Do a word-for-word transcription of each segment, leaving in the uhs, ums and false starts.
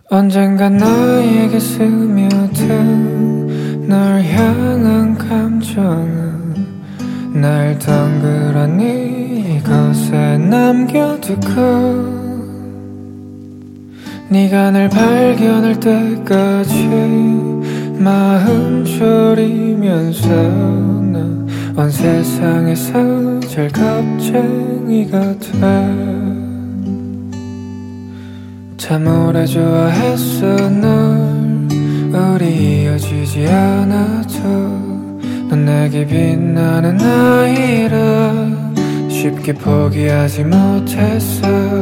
언젠간 나에게 스며든 널 향한 감정은 날 덩그러니 이곳에 남겨두고 네가 날 발견할 때까지 마음 졸이면서 나 온 세상에서 제일 겁쟁이가 돼. 참 오래 좋아했어 널. 우리 이어지지 않아도 넌 내게 빛나는 아이라 쉽게 포기하지 못했어.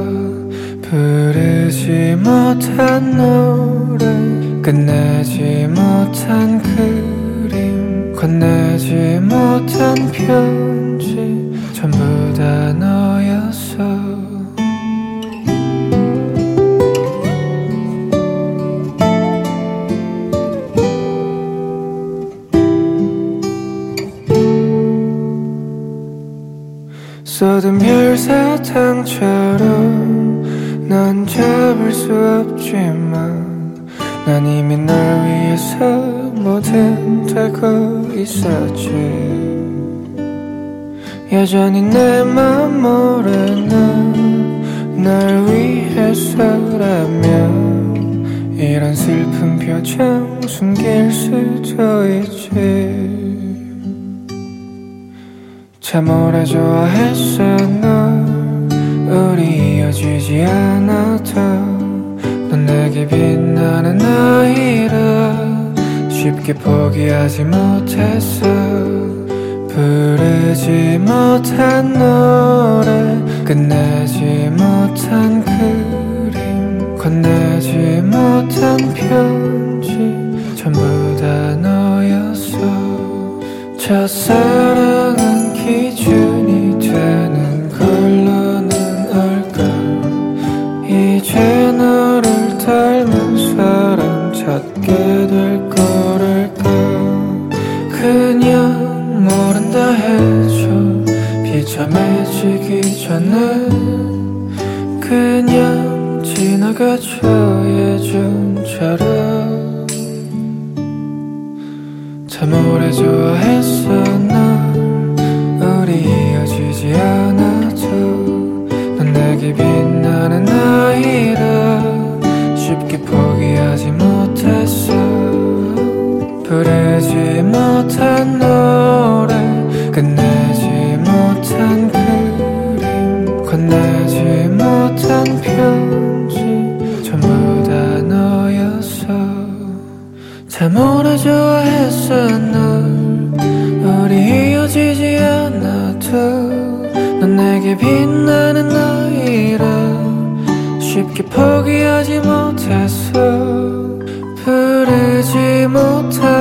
부르지 못한 노래, 끝내지 못한 그림, 건네지 못한 편지, 전부 다 너였어. 쏟은 별사탕처럼 난 잡을 수 없지만 난 이미 널 위해서 뭐든 되고 있었지. 여전히 내 맘 모르는 날 위해서라면 이런 슬픈 표정 숨길 수도 있지. 참 오래 좋아했어 널. 우리 이어지지 않아도 넌 내게 빛나는 아이라 쉽게 포기하지 못했어. 부르지 못한 노래, 끝내지 못한 그림, 건네지 못한 편지, 전부 다 너였어. 첫사랑은 기준이 되는 걸로는 알까. 이제 너를 닮은 사람 찾게 될 거랄까. 그냥 모른다 해줘. 비참해지기 전에 그냥 지나가줘야 좀처럼. 참 오래 좋아했어 널. 우리 이어지지 않아도 넌 내게 빛나는 아이라 쉽게 포기하지 못했어. 부르지 못한 노래, 끝내지 못한 그림, 건네지 못한 편지, 전부 다 너였어. 참 오래 좋아했어 널. 우리 이어지지 않아도 넌 내게 빛나는 아이라 쉽게 포기하지 못했어. 부르지 못한